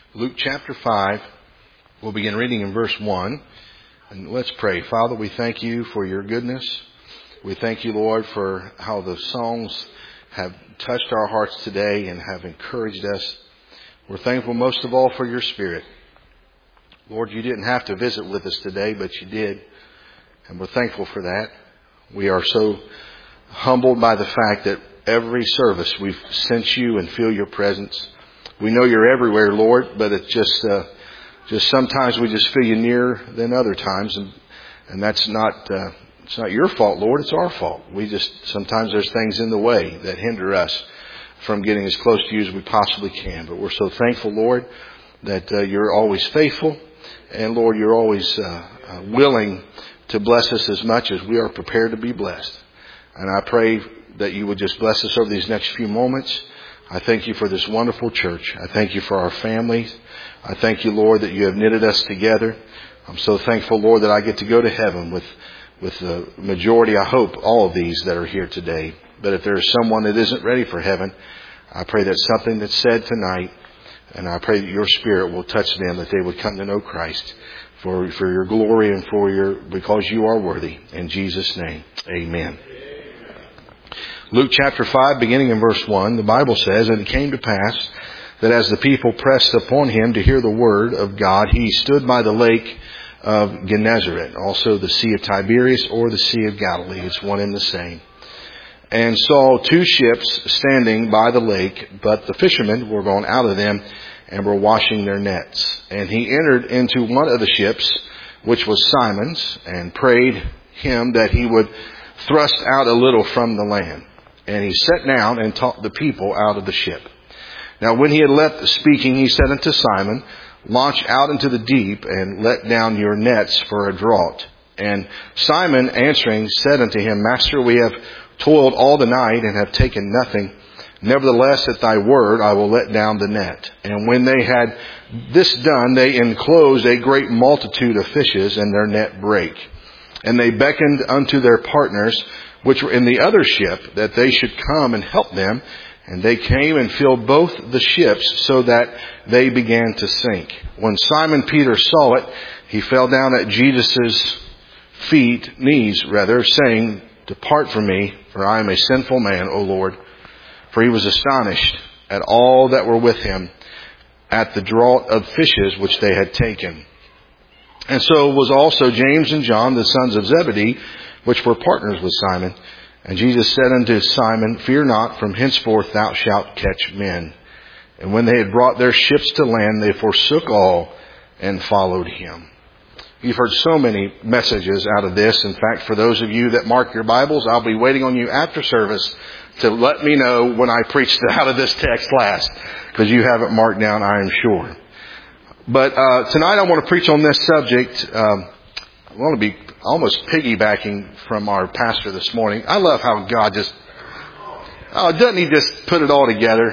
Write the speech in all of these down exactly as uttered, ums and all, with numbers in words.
Luke chapter five. We'll begin reading in verse one. And let's pray. Father, we thank you for your goodness. We thank you, Lord, for how the songs have touched our hearts today and have encouraged us. We're thankful most of all for your Spirit. Lord, you didn't have to visit with us today, but you did. And we're thankful for that. We are so humbled by the fact that every service we've sensed you and feel your presence. We know you're everywhere, Lord, but it's just, uh, just sometimes we just feel you nearer than other times. And, and that's not, uh, it's not your fault, Lord. It's our fault. We just, sometimes there's things in the way that hinder us from getting as close to you as we possibly can. But we're so thankful, Lord, that uh, you're always faithful. And Lord, you're always uh, uh, willing to bless us as much as we are prepared to be blessed. And I pray that you would just bless us over these next few moments. I thank you for this wonderful church. I thank you for our families. I thank you, Lord, that you have knitted us together. I'm so thankful, Lord, that I get to go to heaven with, with the majority, I hope, all of these that are here today. But if there is someone that isn't ready for heaven, I pray that something that's said tonight, and I pray that your Spirit will touch them, that they would come to know Christ for, for your glory and for your, because you are worthy. In Jesus' name, amen. Luke chapter five, beginning in verse one, the Bible says, "And it came to pass that as the people pressed upon him to hear the word of God, he stood by the lake of Gennesaret," also the Sea of Tiberias or the Sea of Galilee. It's one and the same. "And saw two ships standing by the lake, but the fishermen were gone out of them and were washing their nets. And he entered into one of the ships, which was Simon's, and prayed him that he would thrust out a little from the land. And he sat down and taught the people out of the ship. Now when he had left speaking, he said unto Simon, Launch out into the deep, and let down your nets for a draught. And Simon answering said unto him, Master, we have toiled all the night and have taken nothing. Nevertheless, at thy word, I will let down the net. And when they had this done, they enclosed a great multitude of fishes, and their net brake. And they beckoned unto their partners, which were in the other ship, that they should come and help them. And they came and filled both the ships, so that they began to sink. When Simon Peter saw it, he fell down at Jesus' feet, knees rather, saying, Depart from me, for I am a sinful man, O Lord. For he was astonished at all that were with him, at the draught of fishes which they had taken. And so was also James and John, the sons of Zebedee, which were partners with Simon. And Jesus said unto Simon, Fear not, from henceforth thou shalt catch men. And when they had brought their ships to land, they forsook all and followed him." You've heard so many messages out of this. In fact, for those of you that mark your Bibles, I'll be waiting on you after service to let me know when I preached out of this text last, because you have it marked down, I am sure. But uh, tonight I want to preach on this subject. Um, I want to be almost piggybacking from our pastor this morning. I love how God just, oh, doesn't he just put it all together?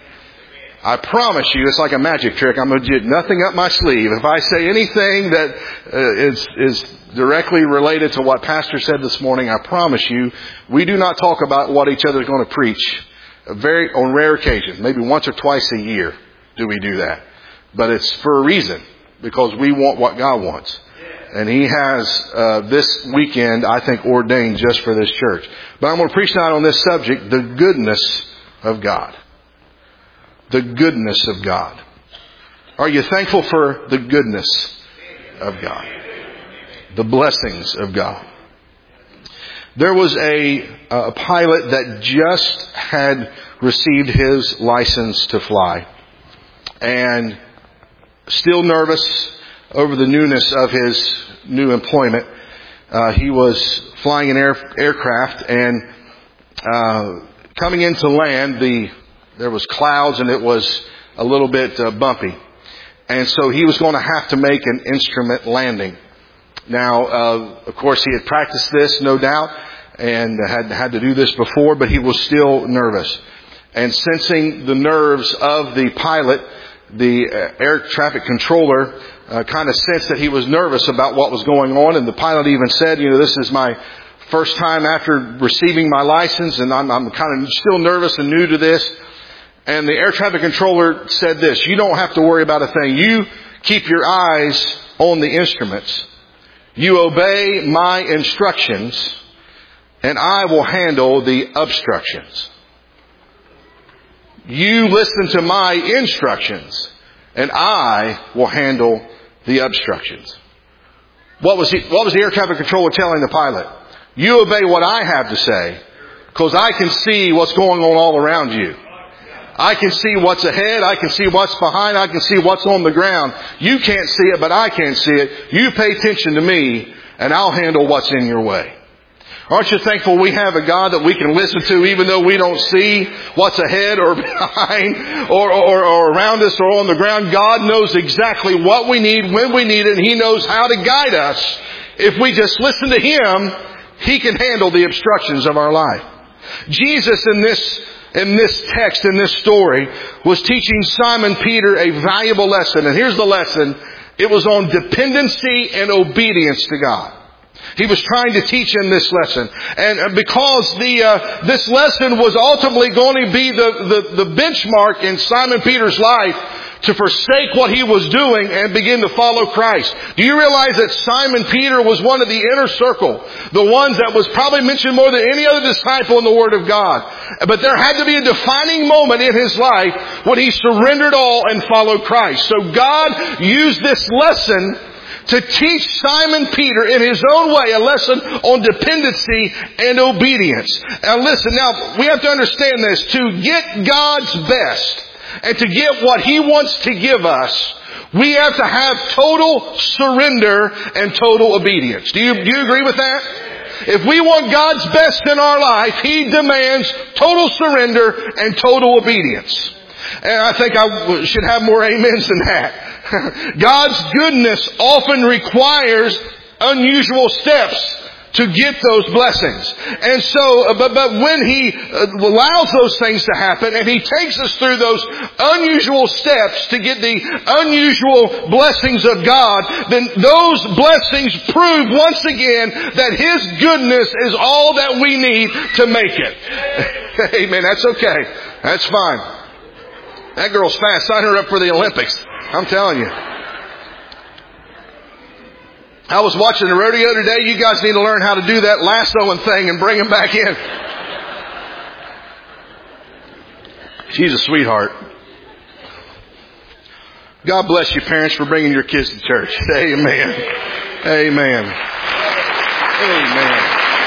I promise you, it's like a magic trick. I'm going to get nothing up my sleeve. If I say anything that uh, is, is directly related to what Pastor said this morning, I promise you, we do not talk about what each other is going to preach. Very, on rare occasions, maybe once or twice a year do we do that. But it's for a reason, because we want what God wants. And he has uh, this weekend, I think, ordained just for this church. But I'm going to preach tonight on this subject, the goodness of God. The goodness of God. Are you thankful for the goodness of God? The blessings of God. There was a, a pilot that just had received his license to fly. And still nervous over the newness of his new employment. Uh, he was flying an air, aircraft and uh, coming into land, the there was clouds and it was a little bit uh, bumpy. And so he was going to have to make an instrument landing. Now, uh, of course, he had practiced this, no doubt, and had had to do this before, but he was still nervous. And sensing the nerves of the pilot, the air traffic controller uh, kind of sensed that he was nervous about what was going on. And the pilot even said, you know, this is my first time after receiving my license, and I'm, I'm kind of still nervous and new to this. And the air traffic controller said this, you don't have to worry about a thing. You keep your eyes on the instruments. You obey my instructions, and I will handle the obstructions. You listen to my instructions, and I will handle the obstructions. What was he, what was the air traffic controller telling the pilot? You obey what I have to say, because I can see what's going on all around you. I can see what's ahead. I can see what's behind. I can see what's on the ground. You can't see it, but I can see it. You pay attention to me, and I'll handle what's in your way. Aren't you thankful we have a God that we can listen to even though we don't see what's ahead or behind or, or, or around us or on the ground? God knows exactly what we need, when we need it, and He knows how to guide us. If we just listen to Him, He can handle the obstructions of our life. Jesus in this In this text, in this story, was teaching Simon Peter a valuable lesson. And here's the lesson. It was on dependency and obedience to God. He was trying to teach him this lesson. And because the uh, this lesson was ultimately going to be the, the, the benchmark in Simon Peter's life to forsake what he was doing and begin to follow Christ. Do you realize that Simon Peter was one of the inner circle, the ones that was probably mentioned more than any other disciple in the Word of God? But there had to be a defining moment in his life when he surrendered all and followed Christ. So God used this lesson to teach Simon Peter in his own way a lesson on dependency and obedience. Now listen, now we have to understand this. To get God's best and to get what He wants to give us, we have to have total surrender and total obedience. Do you, do you agree with that? If we want God's best in our life, He demands total surrender and total obedience. And I think I should have more amens than that. God's goodness often requires unusual steps to get those blessings. And so, but, but when He allows those things to happen and He takes us through those unusual steps to get the unusual blessings of God, then those blessings prove once again that His goodness is all that we need to make it. Amen. That's okay. That's fine. That girl's fast. Sign her up for the Olympics. I'm telling you. I was watching the rodeo today. You guys need to learn how to do that lassoing thing and bring them back in. She's a sweetheart. God bless you, parents, for bringing your kids to church. Amen. Amen. Amen.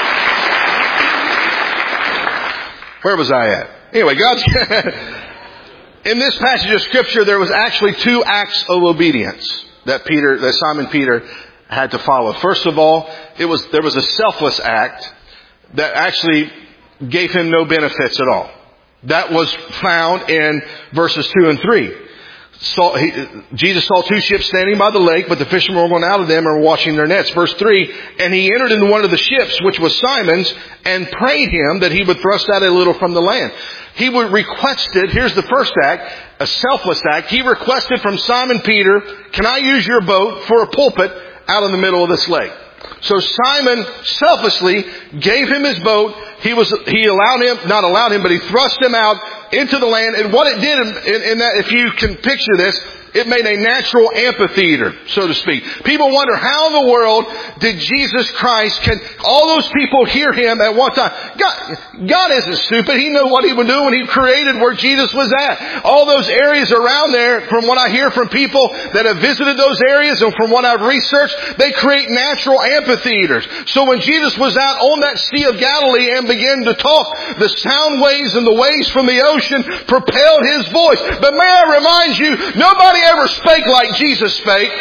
Where was I at? Anyway, God's... In this passage of Scripture, there was actually two acts of obedience that Peter, that Simon Peter had to follow. First of all, it was there was a selfless act that actually gave him no benefits at all. That was found in verses two and three. Saw, he, Jesus saw two ships standing by the lake, but the fishermen were going out of them and were washing their nets. Verse three, and he entered into one of the ships, which was Simon's, and prayed him that he would thrust out a little from the land. He would requested, here's the first act, a selfless act. He requested from Simon Peter, can I use your boat for a pulpit out in the middle of this lake? So Simon selflessly gave him his boat. He was, he allowed him, not allowed him, but he thrust him out into the land. And what it did in, in, in that, if you can picture this, it made a natural amphitheater, so to speak. People wonder how in the world did Jesus Christ, can all those people hear Him at one time? God, God isn't stupid. He knew what He would do when He created where Jesus was at. All those areas around there, from what I hear from people that have visited those areas and from what I've researched, they create natural amphitheaters. So when Jesus was out on that Sea of Galilee and began to talk, the sound waves and the waves from the ocean propelled His voice. But may I remind you, nobody ever spake like Jesus spake.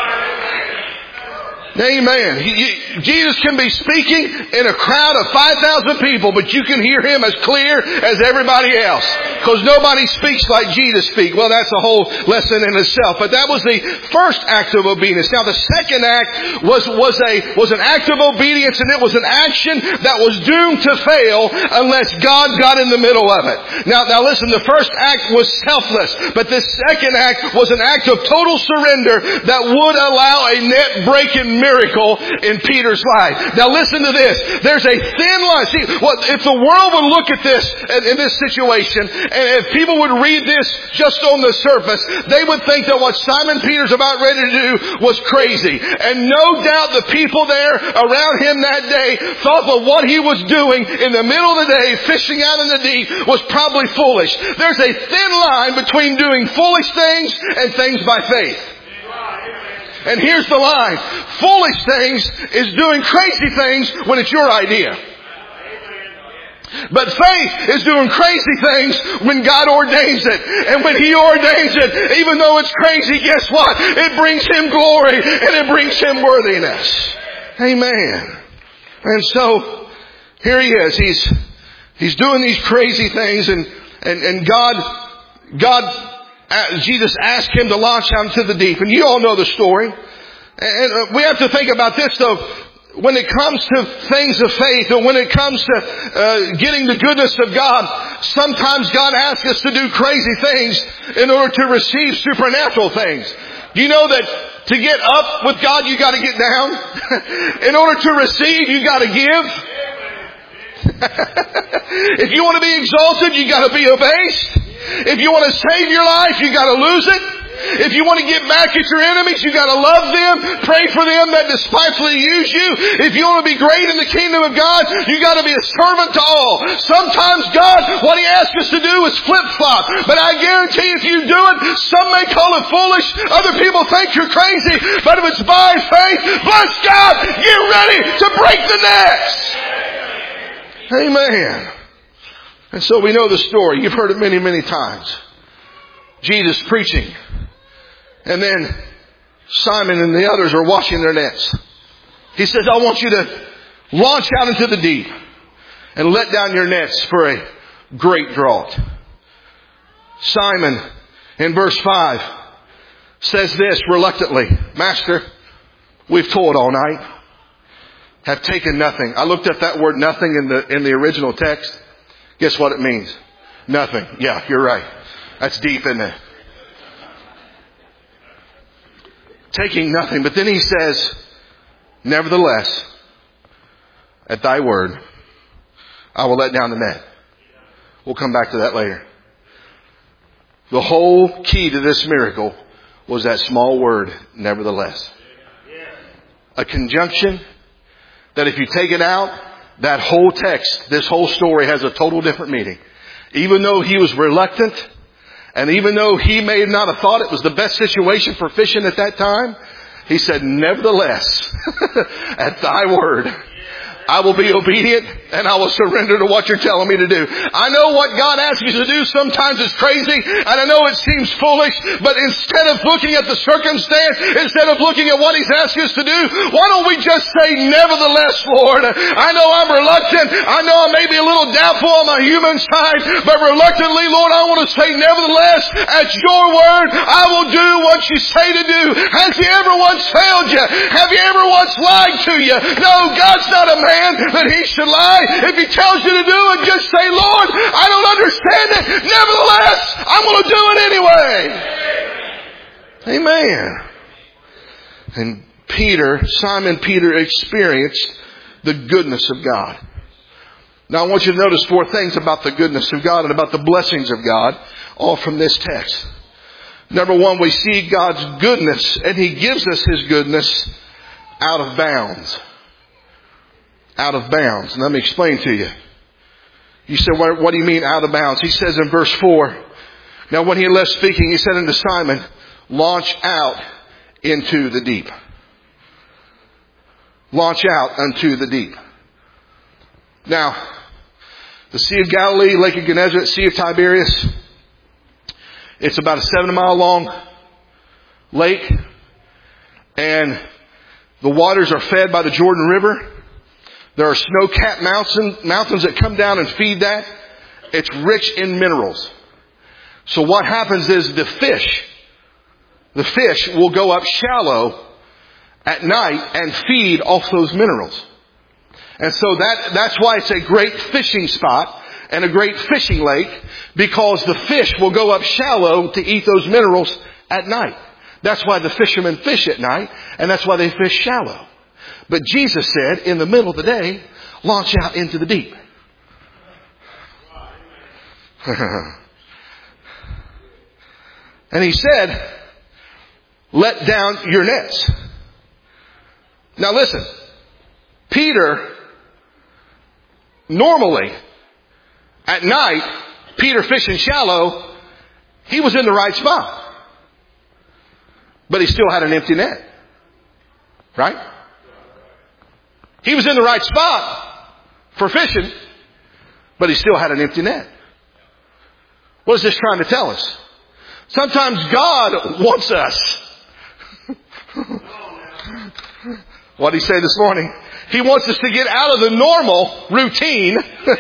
Amen. He, he, Jesus can be speaking in a crowd of five thousand people, but you can hear Him as clear as everybody else. Because nobody speaks like Jesus speaks. Well, that's a whole lesson in itself. But that was the first act of obedience. Now, the second act was, was, a, was an act of obedience, and it was an action that was doomed to fail unless God got in the middle of it. Now, now listen, the first act was selfless, but the second act was an act of total surrender that would allow a net-breaking miracle in Peter's life. Now listen to this. There's a thin line. See, well, if the world would look at this in this situation, and if people would read this just on the surface, they would think that what Simon Peter's about ready to do was crazy. And no doubt the people there around him that day thought that what he was doing in the middle of the day, fishing out in the deep, was probably foolish. There's a thin line between doing foolish things and things by faith. And here's the line. Foolish things is doing crazy things when it's your idea. But faith is doing crazy things when God ordains it. And when He ordains it, even though it's crazy, guess what? It brings Him glory and it brings Him worthiness. Amen. And so, here He is. He's, he's doing these crazy things, and, and, and God, God, Jesus asked Him to launch out into the deep. And you all know the story. And we have to think about this though. When it comes to things of faith, or when it comes to uh, getting the goodness of God, sometimes God asks us to do crazy things in order to receive supernatural things. Do you know that to get up with God, you got to get down? In order to receive, you got to give. If you want to be exalted, you got to be abased. If you want to save your life, you got to lose it. If you want to get back at your enemies, you got to love them. Pray for them that despitefully use you. If you want to be great in the kingdom of God, you got to be a servant to all. Sometimes God, what He asks us to do is flip-flop. But I guarantee if you do it, some may call it foolish. Other people think you're crazy. But if it's by faith, bless God, get ready to break the nets. Amen. And so we know the story. You've heard it many, many times. Jesus preaching. And then Simon and the others are washing their nets. He says, I want you to launch out into the deep and let down your nets for a great draught. Simon, in verse five, says this reluctantly, Master, we've toiled all night, have taken nothing. I looked at that word nothing in the, in the original text. Guess what it means? Nothing. Yeah, you're right. That's deep, isn't it? Taking nothing. But then he says, nevertheless, at thy word, I will let down the net. We'll come back to that later. The whole key to this miracle was that small word, nevertheless. A conjunction that if you take it out, that whole text, this whole story has a total different meaning. Even though he was reluctant, and even though he may not have thought it was the best situation for fishing at that time, he said, nevertheless, at thy word, I will be obedient and I will surrender to what you're telling me to do. I know what God asks you to do sometimes is crazy, and I know it seems foolish, but instead of looking at the circumstance, instead of looking at what He's asked us to do, why don't we just say, nevertheless, Lord, I know I'm reluctant. I know I may be a little doubtful on my human side, but reluctantly, Lord, I want to say, nevertheless, at your word, I will do what you say to do. Has He ever once failed you? Have you ever once lied to you? No, God's not a man that He should lie. If He tells you to do it, just say, Lord, I don't understand it. Nevertheless, I'm going to do it anyway. Amen. And Peter, Simon Peter experienced the goodness of God. Now I want you to notice four things about the goodness of God and about the blessings of God, all from this text. Number one, we see God's goodness, and He gives us His goodness out of bounds. Out of bounds. And let me explain to you. You said, what, what do you mean out of bounds? He says in verse four, now when He left speaking, He said unto Simon, launch out into the deep. Launch out unto the deep. Now, the Sea of Galilee, Lake of Gennesaret, Sea of Tiberias, it's about a seven mile long lake, and the waters are fed by the Jordan River. There are snow-capped mountain, mountains that come down and feed that. It's rich in minerals. So what happens is the fish, the fish will go up shallow at night and feed off those minerals. And so that, that's why it's a great fishing spot and a great fishing lake, because the fish will go up shallow to eat those minerals at night. That's why the fishermen fish at night, and that's why they fish shallow. But Jesus said, in the middle of the day, launch out into the deep. And he said, let down your nets. Now listen, Peter, normally, at night, Peter fishing shallow, he was in the right spot. But he still had an empty net. Right? He was in the right spot for fishing, but he still had an empty net. What is this trying to tell us? Sometimes God wants us. What did he say this morning? He wants us to get out of the normal routine.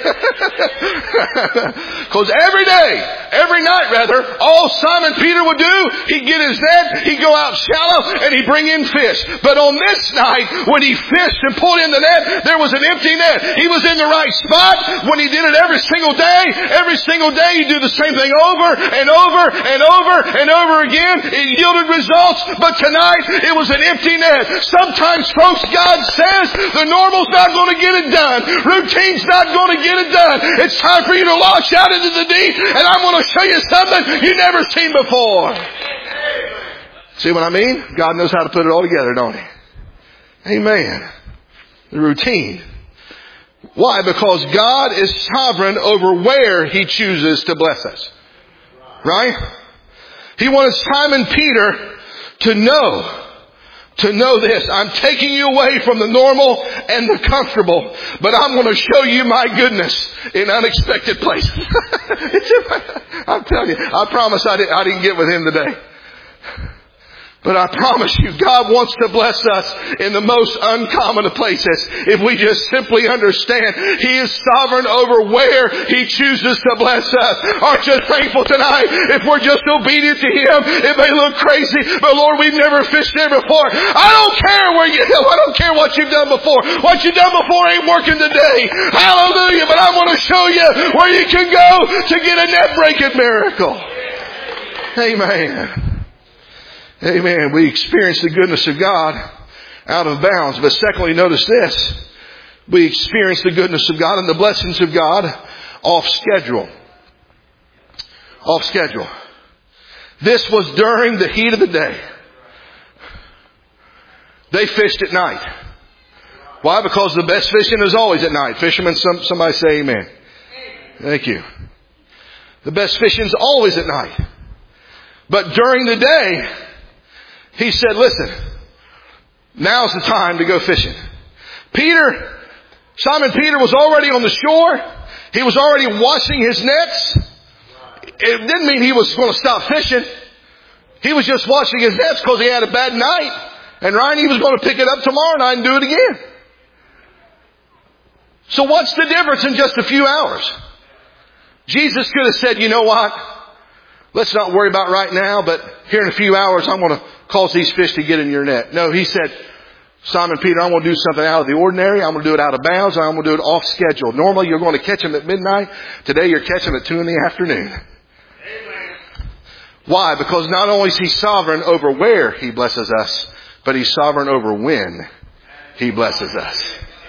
Because every day, every night rather, all Simon Peter would do, he'd get his net, he'd go out shallow, and he'd bring in fish. But on this night, when he fished and pulled in the net, there was an empty net. He was in the right spot. When he did it every single day, every single day he'd do the same thing over and over and over and over again. It yielded results, but tonight it was an empty net. Sometimes, folks, God says, the normal's not going to get it done. Routine's not going to get it done. It's time for you to launch out into the deep, and I'm going to show you something you've never seen before. See what I mean? God knows how to put it all together, don't He? Amen. The routine. Why? Because God is sovereign over where He chooses to bless us. Right? He wanted Simon Peter to know To know this, I'm taking you away from the normal and the comfortable, but I'm going to show you my goodness in unexpected places. I'm telling you, I promise I didn't, I didn't get with him today. But I promise you, God wants to bless us in the most uncommon of places if we just simply understand He is sovereign over where He chooses to bless us. Aren't you thankful tonight if we're just obedient to Him? It may look crazy, but Lord, we've never fished there before. I don't care where you go. I don't care what you've done before. What you've done before ain't working today. Hallelujah. But I want to show you where you can go to get a net-breaking miracle. Amen. Amen. We experience the goodness of God out of bounds. But secondly, notice this. We experience the goodness of God and the blessings of God off schedule. Off schedule. This was during the heat of the day. They fished at night. Why? Because the best fishing is always at night. Fishermen, some, somebody say amen. Thank you. The best fishing is always at night. But during the day, He said, listen, now's the time to go fishing. Peter, Simon Peter was already on the shore. He was already washing his nets. It didn't mean he was going to stop fishing. He was just washing his nets because he had a bad night. And Ryan, he was going to pick it up tomorrow night and do it again. So what's the difference in just a few hours? Jesus could have said, you know what? Let's not worry about right now, but here in a few hours, I'm going to cause these fish to get in your net. No, He said, Simon Peter, I'm going to do something out of the ordinary. I'm going to do it out of bounds. I'm going to do it off schedule. Normally, you're going to catch them at midnight. Today, you're catching them at two in the afternoon. Amen. Why? Because not only is He sovereign over where He blesses us, but He's sovereign over when He blesses us.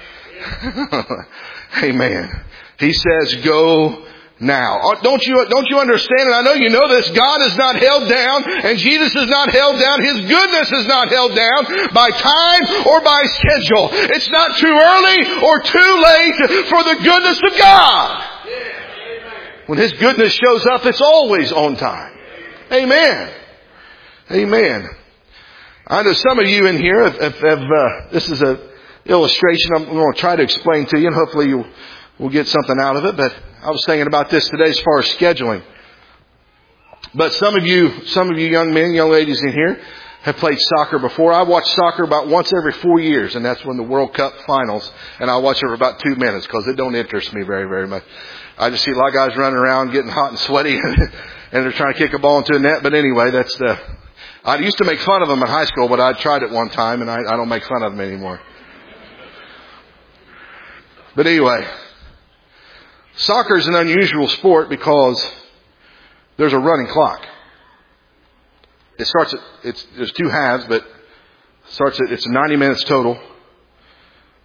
Amen. He says, go now. Don't you, don't you understand? And I know you know this. God is not held down, and Jesus is not held down. His goodness is not held down by time or by schedule. It's not too early or too late for the goodness of God. When His goodness shows up, it's always on time. Amen. Amen. I know some of you in here have, have, have uh, this is an illustration I'm going to try to explain to you, and hopefully you'll we'll get something out of it. But I was thinking about this today as far as scheduling. But some of you, some of you young men, young ladies in here have played soccer before. I watch soccer about once every four years, and that's when the World Cup finals. And I watch it for about two minutes because it don't interest me very, very much. I just see a lot of guys running around getting hot and sweaty, and they're trying to kick a ball into a net. But anyway, that's the. I used to make fun of them in high school, but I tried it one time, and I, I don't make fun of them anymore. But anyway. Soccer is an unusual sport because there's a running clock. It starts at, it's, there's two halves, but it starts at, it's ninety minutes total.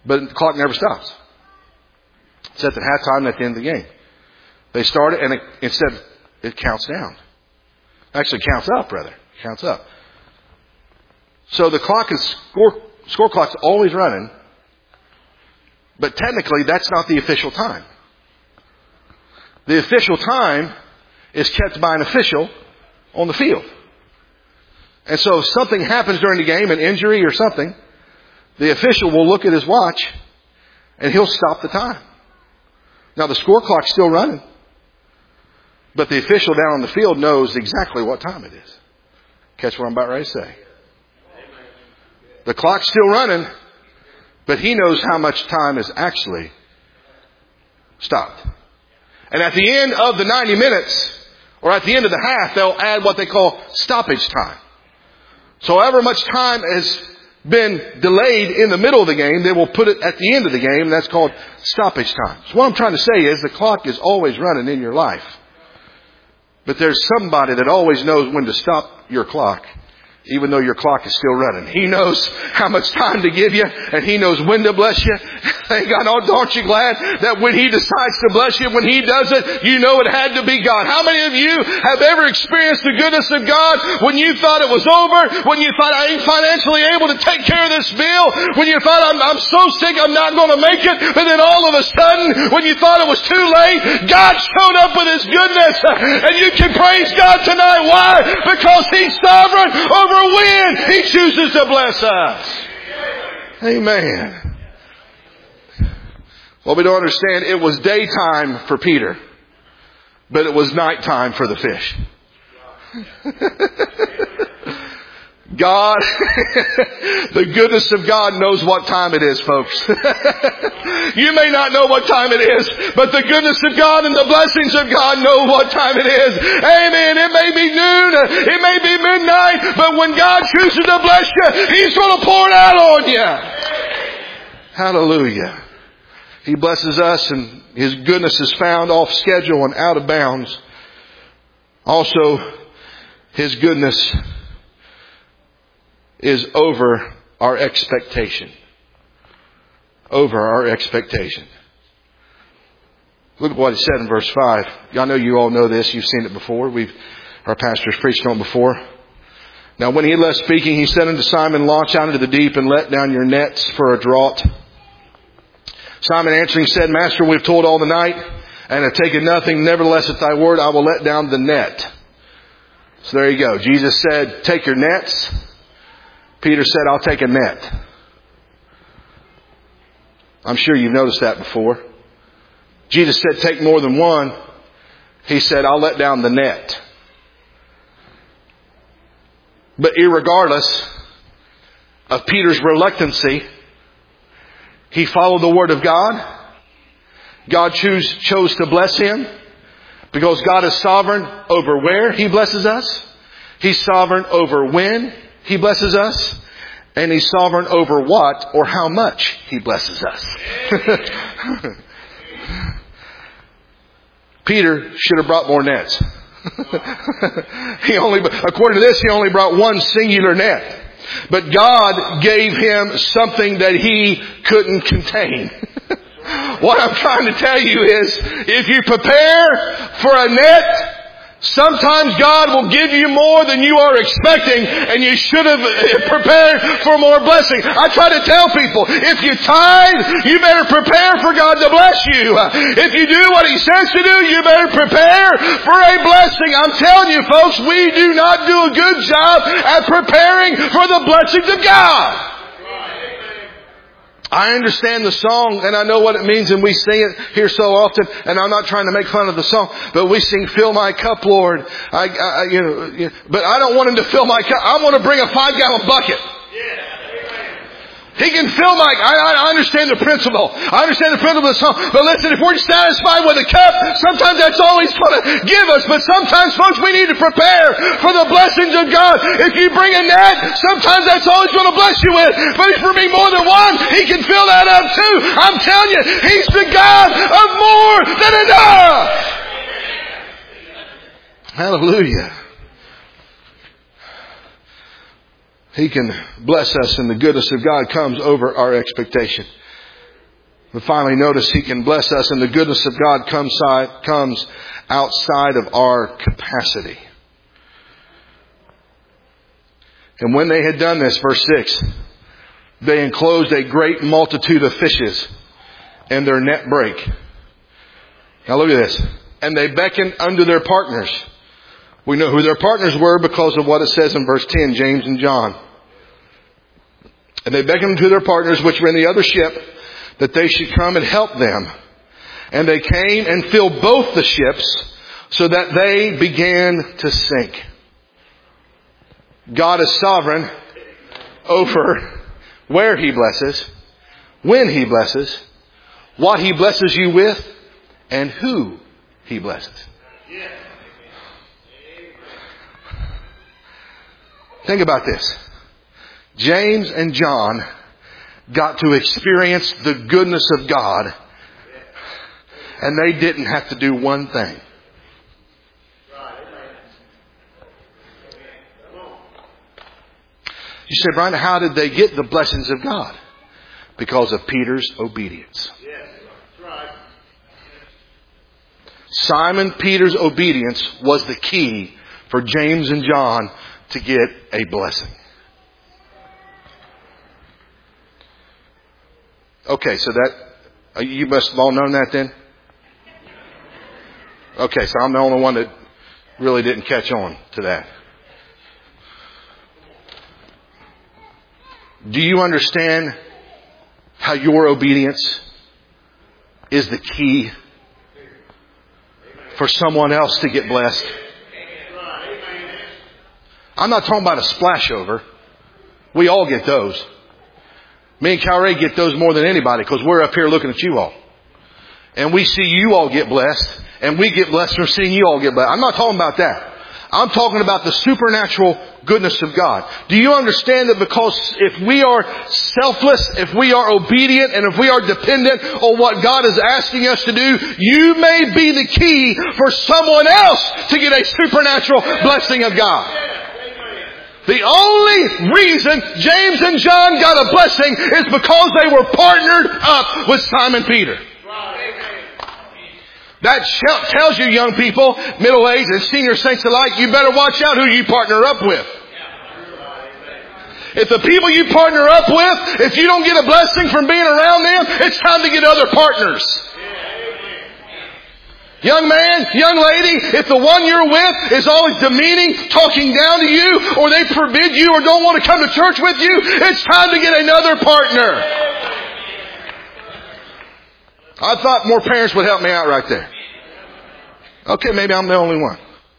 But the clock never stops. It's at the halftime and at the end of the game. They start it, and it, instead it counts down. Actually, counts up, rather. Counts up. So the clock is, score, score clock's always running. But technically, that's not the official time. The official time is kept by an official on the field. And so if something happens during the game, an injury or something, the official will look at his watch and he'll stop the time. Now the score clock's still running, but the official down on the field knows exactly what time it is. Catch what I'm about ready to say. The clock's still running, but he knows how much time is actually stopped. And at the end of the ninety minutes, or at the end of the half, they'll add what they call stoppage time. So however much time has been delayed in the middle of the game, they will put it at the end of the game, and that's called stoppage time. So what I'm trying to say is the clock is always running in your life. But there's somebody that always knows when to stop your clock, even though your clock is still running. He knows how much time to give you, and He knows when to bless you. Thank God, aren't you glad that when He decides to bless you, when He does it, you know it had to be God. How many of you have ever experienced the goodness of God when you thought it was over, when you thought, I ain't financially able to take care of this bill, when you thought, I'm, I'm so sick I'm not going to make it, but then all of a sudden, when you thought it was too late, God showed up with His goodness, and you can praise God tonight. Why? Because He's sovereign over when He chooses to bless us. Amen. Well, we don't understand. It was daytime for Peter, but it was nighttime for the fish. God, the goodness of God knows what time it is, folks. You may not know what time it is, but the goodness of God and the blessings of God know what time it is. Amen. It may be noon, it may be midnight, but when God chooses to bless you, He's going to pour it out on you. Hallelujah. He blesses us, and His goodness is found off schedule and out of bounds. Also, His goodness is over our expectation. Over our expectation. Look at what it said in verse five. I know you all know this. You've seen it before. We've, our pastors preached on it before. Now when He left speaking, He said unto Simon, launch out into the deep and let down your nets for a draught. Simon answering said, Master, we've toiled all the night and have taken nothing. Nevertheless, at thy word, I will let down the net. So there you go. Jesus said, take your nets. Peter said, I'll take a net. I'm sure you've noticed that before. Jesus said, take more than one. He said, I'll let down the net. But irregardless of Peter's reluctancy, he followed the Word of God. God choose, chose to bless him because God is sovereign over where He blesses us. He's sovereign over when He blesses us. And He's sovereign over what or how much He blesses us. Peter should have brought more nets. He only, according to this, he only brought one singular net. But God gave him something that he couldn't contain. What I'm trying to tell you is, if you prepare for a net, sometimes God will give you more than you are expecting, and you should have prepared for more blessing. I try to tell people, if you tithe, you better prepare for God to bless you. If you do what He says to do, you better prepare for a blessing. I'm telling you, folks, we do not do a good job at preparing for the blessings of God. I understand the song and I know what it means, and we sing it here so often, and I'm not trying to make fun of the song, but we sing, fill my cup, Lord. I, I you know, you know, but I don't want Him to fill my cup. I want to bring a five gallon bucket. He can fill my, I, I understand the principle. I understand the principle of the song. But listen, if we're satisfied with a cup, sometimes that's all He's going to give us. But sometimes, folks, we need to prepare for the blessings of God. If you bring a net, sometimes that's all He's going to bless you with. But if you bring more than one, He can fill that up too. I'm telling you, He's the God of more than enough. Hallelujah. He can bless us, and the goodness of God comes over our expectation. But finally, notice He can bless us, and the goodness of God comes comes outside of our capacity. And when they had done this, verse six, they enclosed a great multitude of fishes, and their net brake. Now look at this. And they beckoned unto their partners. We know who their partners were because of what it says in verse ten, James and John. And they beckoned to their partners which were in the other ship, that they should come and help them. And they came and filled both the ships, so that they began to sink. God is sovereign over where He blesses, when He blesses, what He blesses you with, and who He blesses. Think about this. James and John got to experience the goodness of God, and they didn't have to do one thing. You said, Brian, how did they get the blessings of God? Because of Peter's obedience. Simon Peter's obedience was the key for James and John to get a blessing. Okay, so that, you must have all known that then? Okay, so I'm the only one that really didn't catch on to that. Do you understand how your obedience is the key for someone else to get blessed? I'm not talking about a splash over. We all get those. Me and Calray get those more than anybody because we're up here looking at you all. And we see you all get blessed. And we get blessed from seeing you all get blessed. I'm not talking about that. I'm talking about the supernatural goodness of God. Do you understand that because if we are selfless, if we are obedient, and if we are dependent on what God is asking us to do, you may be the key for someone else to get a supernatural blessing of God. The only reason James and John got a blessing is because they were partnered up with Simon Peter. That tells you, young people, middle-aged and senior saints alike, you better watch out who you partner up with. If the people you partner up with, if you don't get a blessing from being around them, it's time to get other partners. Young man, young lady, if the one you're with is always demeaning, talking down to you, or they forbid you or don't want to come to church with you, it's time to get another partner. I thought more parents would help me out right there. Okay, maybe I'm the only one.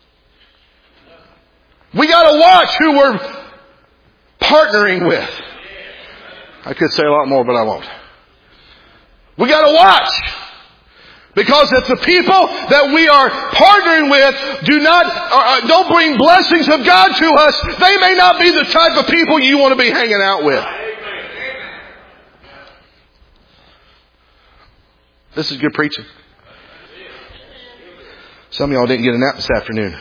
We got to watch who we're partnering with. I could say a lot more, but I won't. We got to watch. Because if the people that we are partnering with do not, uh, don't bring blessings of God to us, they may not be the type of people you want to be hanging out with. This is good preaching. Some of y'all didn't get a nap this afternoon.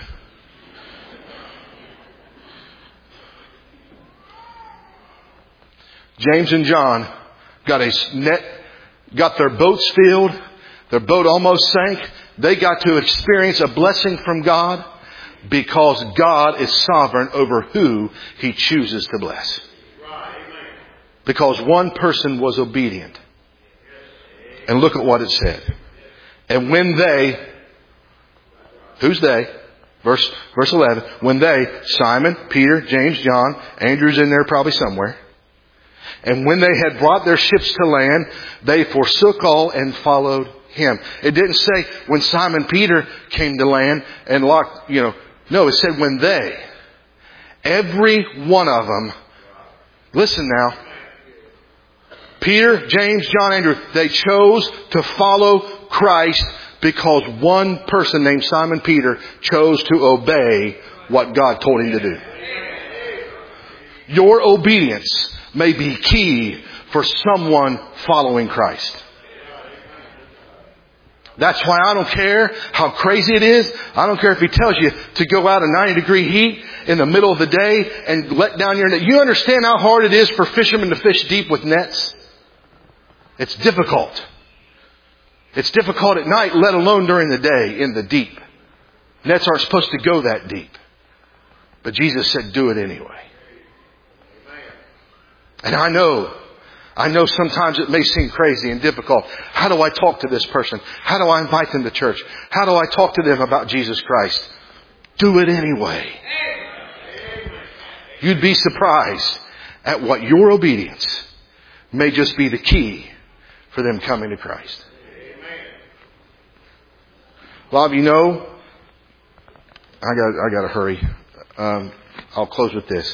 James and John got a net, got their boats filled. Their boat almost sank. They got to experience a blessing from God because God is sovereign over who He chooses to bless. Because one person was obedient. And look at what it said. And when they, who's they? Verse, verse eleven. When they, Simon, Peter, James, John, Andrew's in there probably somewhere. And when they had brought their ships to land, they forsook all and followed Him. It didn't say when Simon Peter came to land and locked, you know. No, it said when they. Every one of them. Listen now. Peter, James, John, Andrew, they chose to follow Christ because one person named Simon Peter chose to obey what God told him to do. Your obedience may be key for someone following Christ. That's why I don't care how crazy it is. I don't care if He tells you to go out in ninety degree heat in the middle of the day and let down your net. You understand how hard it is for fishermen to fish deep with nets? It's difficult. It's difficult at night, let alone during the day in the deep. Nets aren't supposed to go that deep. But Jesus said, do it anyway. And I know, I know sometimes it may seem crazy and difficult. How do I talk to this person? How do I invite them to church? How do I talk to them about Jesus Christ? Do it anyway. You'd be surprised at what your obedience may just be the key for them coming to Christ. A lot of you know, I got, I got to hurry. Um, I'll close with this.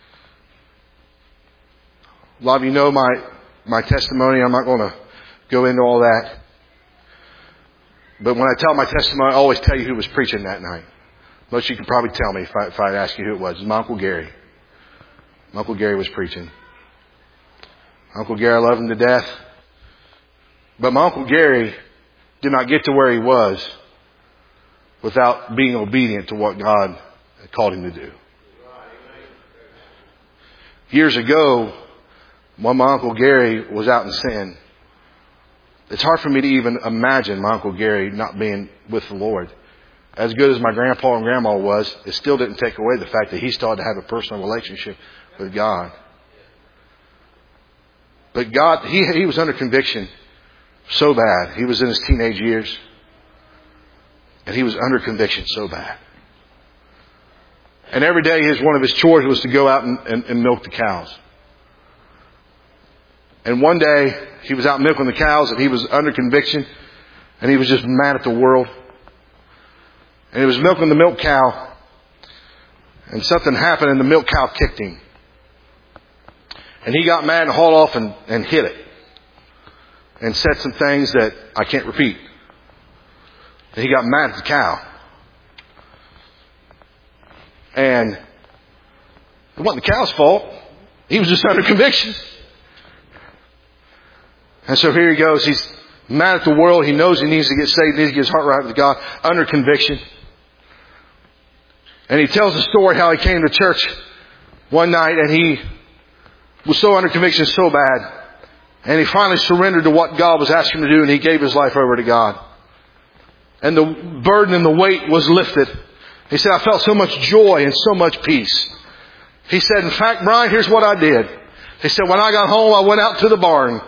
A lot of you know my, my testimony. I'm not going to go into all that. But when I tell my testimony, I always tell you who was preaching that night. Most of you can probably tell me if I, if I ask you who it was. It was my Uncle Gary. My Uncle Gary was preaching. Uncle Gary, I love him to death. But my Uncle Gary did not get to where he was without being obedient to what God had called him to do. Years ago, when my Uncle Gary was out in sin, it's hard for me to even imagine my Uncle Gary not being with the Lord. As good as my grandpa and grandma was, it still didn't take away the fact that he started to have a personal relationship with God. But God, he, he was under conviction so bad. He was in his teenage years. And he was under conviction so bad. And every day his one of his chores was to go out and, and, and milk the cows. And one day he was out milking the cows and he was under conviction. And he was just mad at the world. And he was milking the milk cow. And something happened and the milk cow kicked him. And he got mad and hauled off and, and hit it. And said some things that I can't repeat. And he got mad at the cow. And it wasn't the cow's fault. He was just under conviction. And so here he goes. He's mad at the world. He knows he needs to get saved. He needs to get his heart right with God. Under conviction. And he tells the story how he came to church one night and he was so under conviction so bad. And he finally surrendered to what God was asking him to do and he gave his life over to God. And the burden and the weight was lifted. He said, I felt so much joy and so much peace. He said, in fact, Brian, here's what I did. He said, when I got home, I went out to the barn.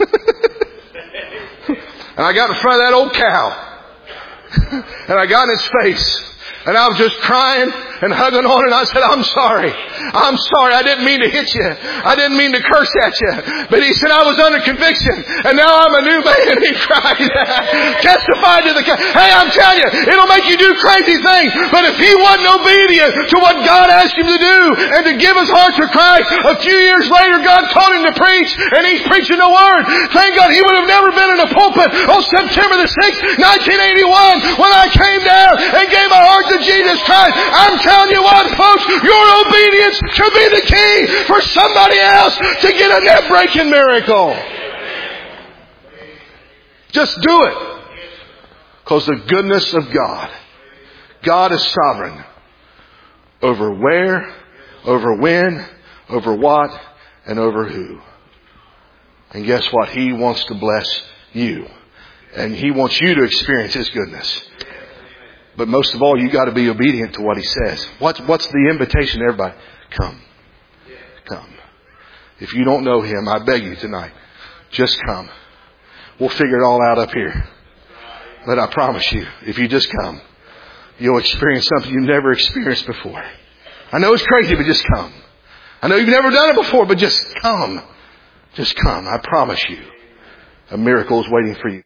And I got in front of that old cow. And I got in his face. And I was just crying and hugging on and I said, I'm sorry. I'm sorry. I didn't mean to hit you. I didn't mean to curse at you. But he said, I was under conviction. And now I'm a new man. He cried. Testified to the... Hey, I'm telling you, it'll make you do crazy things. But if he wasn't obedient to what God asked him to do and to give his heart to Christ, a few years later, God called him to preach and he's preaching the Word. Thank God he would have never been in a pulpit on September the sixth, nineteen eighty-one when I came down and gave my heart to Jesus Christ. I'm telling you what, folks, your obedience should be the key for somebody else to get a net-breaking miracle. Just do it. Because the goodness of God. God is sovereign over where, over when, over what, and over who. And guess what? He wants to bless you. And He wants you to experience His goodness. But most of all, you got to be obedient to what He says. What's, what's the invitation to everybody? Come. Come. If you don't know Him, I beg you tonight, just come. We'll figure it all out up here. But I promise you, if you just come, you'll experience something you've never experienced before. I know it's crazy, but just come. I know you've never done it before, but just come. Just come. I promise you, a miracle is waiting for you.